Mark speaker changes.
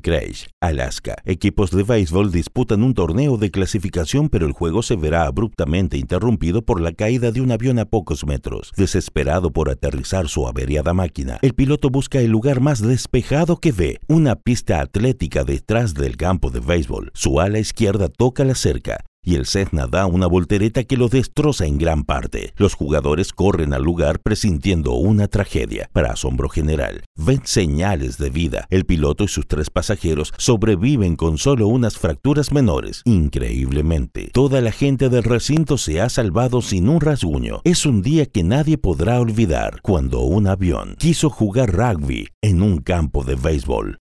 Speaker 1: Anchorage, Alaska. Equipos de béisbol disputan un torneo de clasificación, pero el juego se verá abruptamente interrumpido por la caída de un avión a pocos metros. Desesperado por aterrizar su averiada máquina, el piloto busca el lugar más despejado que ve, una pista atlética detrás del campo de béisbol. Su ala izquierda toca la cerca y el Cessna da una voltereta que lo destroza en gran parte. Los jugadores corren al lugar presintiendo una tragedia. Para asombro general, ven señales de vida. El piloto y sus 3 pasajeros sobreviven con solo unas fracturas menores. Increíblemente, toda la gente del recinto se ha salvado sin un rasguño. Es un día que nadie podrá olvidar, cuando un avión quiso jugar rugby en un campo de béisbol.